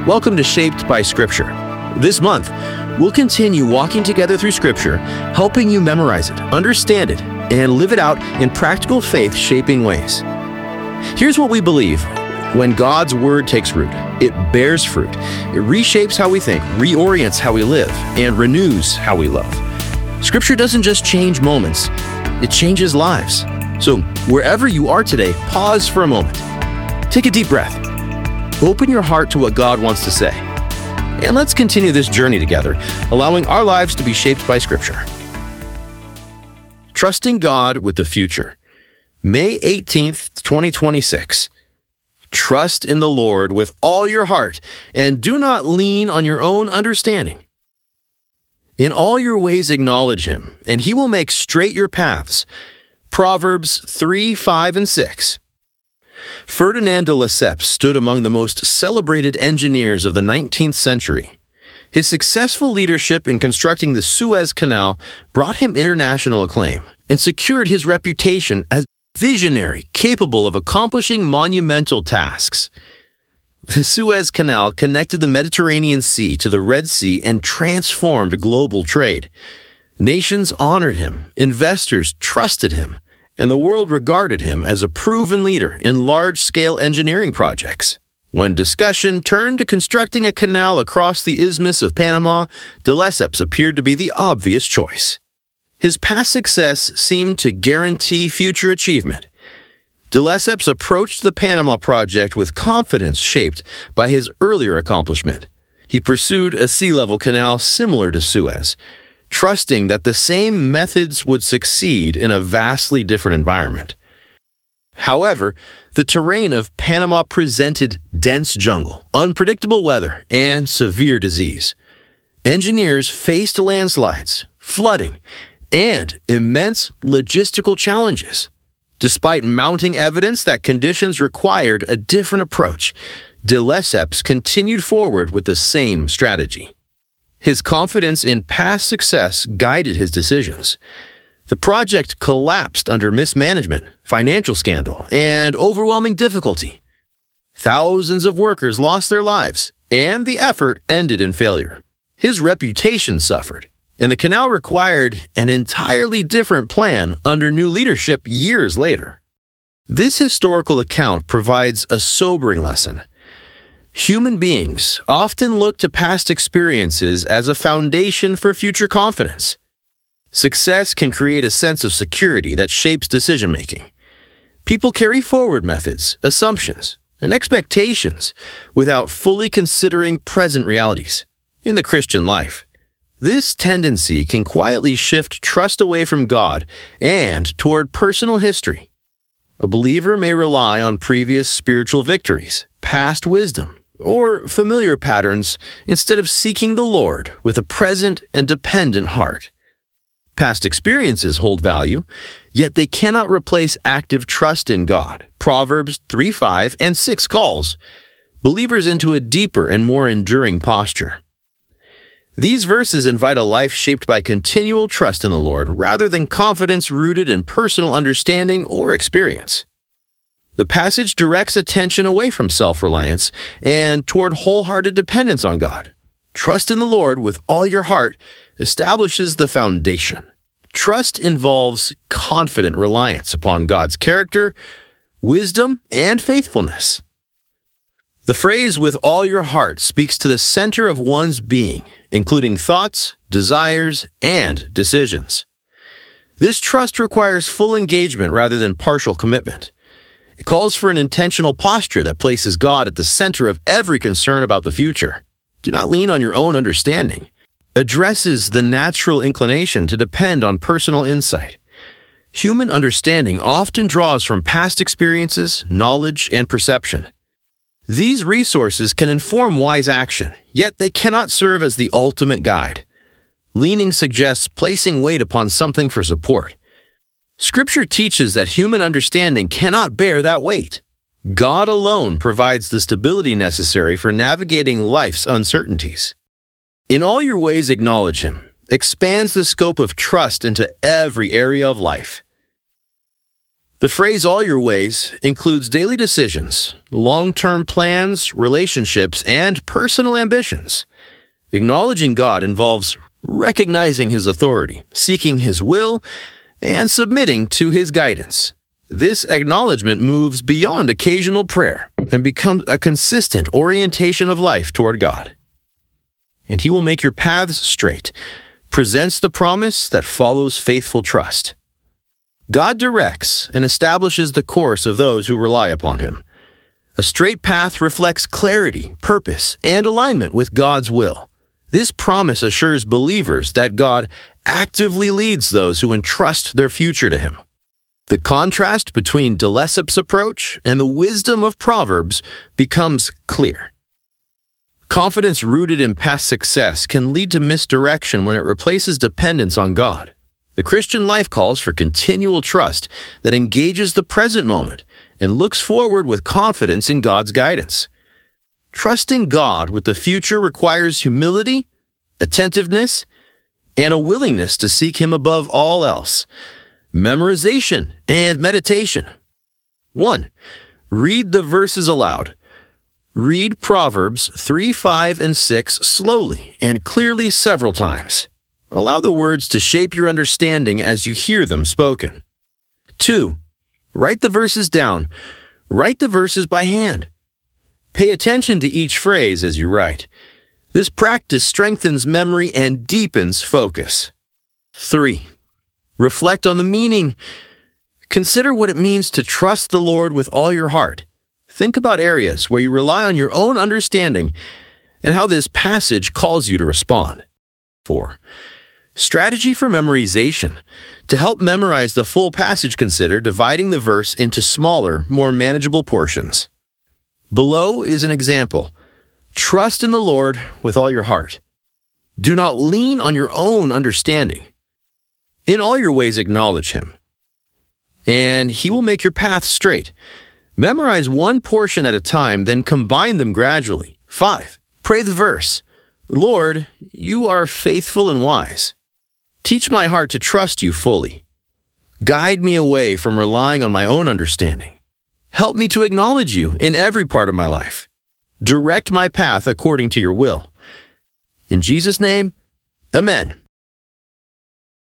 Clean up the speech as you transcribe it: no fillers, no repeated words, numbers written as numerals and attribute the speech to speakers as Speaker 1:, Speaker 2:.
Speaker 1: Welcome to Shaped by Scripture. This month, we'll continue walking together through Scripture, helping you memorize it, understand it, and live it out in practical faith-shaping ways. Here's what we believe. When God's Word takes root, it bears fruit. It reshapes how we think, reorients how we live, and renews how we love. Scripture doesn't just change moments, it changes lives. So wherever you are today, pause for a moment. Take a deep breath. Open your heart to what God wants to say. And let's continue this journey together, allowing our lives to be shaped by Scripture. Trusting God with the future. May 18th, 2026. Trust in the Lord with all your heart, and do not lean on your own understanding. In all your ways acknowledge Him, and He will make straight your paths. Proverbs 3, 5, and 6. Ferdinand de Lesseps stood among the most celebrated engineers of the 19th century. His successful leadership in constructing the Suez Canal brought him international acclaim and secured his reputation as visionary, capable of accomplishing monumental tasks. The Suez Canal connected the Mediterranean Sea to the Red Sea and transformed global trade. Nations honored him, investors trusted him, and the world regarded him as a proven leader in large-scale engineering projects. When discussion turned to constructing a canal across the Isthmus of Panama, de Lesseps appeared to be the obvious choice. His past success seemed to guarantee future achievement. De Lesseps approached the Panama project with confidence shaped by his earlier accomplishment. He pursued a sea-level canal similar to Suez, trusting that the same methods would succeed in a vastly different environment. However, the terrain of Panama presented dense jungle, unpredictable weather, and severe disease. Engineers faced landslides, flooding, and immense logistical challenges. Despite mounting evidence that conditions required a different approach, de Lesseps continued forward with the same strategy. His confidence in past success guided his decisions. The project collapsed under mismanagement, financial scandal, and overwhelming difficulty. Thousands of workers lost their lives, and the effort ended in failure. His reputation suffered, and the canal required an entirely different plan under new leadership years later. This historical account provides a sobering lesson. Human beings often look to past experiences as a foundation for future confidence. Success can create a sense of security that shapes decision-making. People carry forward methods, assumptions, and expectations without fully considering present realities. In the Christian life, this tendency can quietly shift trust away from God and toward personal history. A believer may rely on previous spiritual victories, past wisdom, or familiar patterns instead of seeking the Lord with a present and dependent heart. Past experiences hold value, yet they cannot replace active trust in God. Proverbs 3, 5, and 6 calls believers into a deeper and more enduring posture. These verses invite a life shaped by continual trust in the Lord rather than confidence rooted in personal understanding or experience. The passage directs attention away from self-reliance and toward wholehearted dependence on God. Trust in the Lord with all your heart establishes the foundation. Trust involves confident reliance upon God's character, wisdom, and faithfulness. The phrase "with all your heart" speaks to the center of one's being, including thoughts, desires, and decisions. This trust requires full engagement rather than partial commitment. It calls for an intentional posture that places God at the center of every concern about the future. Do not lean on your own understanding. Addresses the natural inclination to depend on personal insight. Human understanding often draws from past experiences, knowledge, and perception. These resources can inform wise action, yet they cannot serve as the ultimate guide. Leaning suggests placing weight upon something for support. Scripture teaches that human understanding cannot bear that weight. God alone provides the stability necessary for navigating life's uncertainties. In all your ways acknowledge Him, expands the scope of trust into every area of life. The phrase all your ways includes daily decisions, long-term plans, relationships, and personal ambitions. Acknowledging God involves recognizing His authority, seeking His will, and submitting to His guidance. This acknowledgement moves beyond occasional prayer and becomes a consistent orientation of life toward God. And He will make your paths straight, presents the promise that follows faithful trust. God directs and establishes the course of those who rely upon Him. A straight path reflects clarity, purpose, and alignment with God's will. This promise assures believers that God actively leads those who entrust their future to Him. The contrast between de Lessep's approach and the wisdom of Proverbs becomes clear. Confidence rooted in past success can lead to misdirection when it replaces dependence on God. The Christian life calls for continual trust that engages the present moment and looks forward with confidence in God's guidance. Trusting God with the future requires humility, attentiveness, and a willingness to seek Him above all else. Memorization and meditation. 1. Read the verses aloud. Read Proverbs 3, 5, and 6 slowly and clearly several times. Allow the words to shape your understanding as you hear them spoken. 2. Write the verses down. Write the verses by hand. Pay attention to each phrase as you write. This practice strengthens memory and deepens focus. 3. Reflect on the meaning. Consider what it means to trust the Lord with all your heart. Think about areas where you rely on your own understanding and how this passage calls you to respond. 4. Strategy for memorization. To help memorize the full passage, consider dividing the verse into smaller, more manageable portions. Below is an example. Trust in the Lord with all your heart. Do not lean on your own understanding. In all your ways acknowledge Him, and He will make your path straight. Memorize one portion at a time, then combine them gradually. 5. Pray the verse. Lord, You are faithful and wise. Teach my heart to trust You fully. Guide me away from relying on my own understanding. Help me to acknowledge You in every part of my life. Direct my path according to Your will. In Jesus' name, Amen.